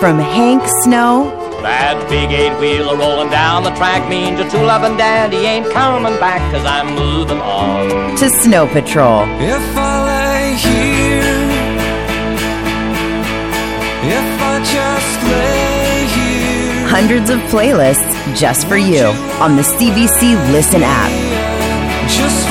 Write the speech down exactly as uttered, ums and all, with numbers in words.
From Hank Snow. That big eight-wheeler rolling down the track means a true loving daddy ain't coming back, cause I'm moving on. To Snow Patrol. If I lay here, if I just lay here. Hundreds of playlists just for you on the C B C Listen app. Just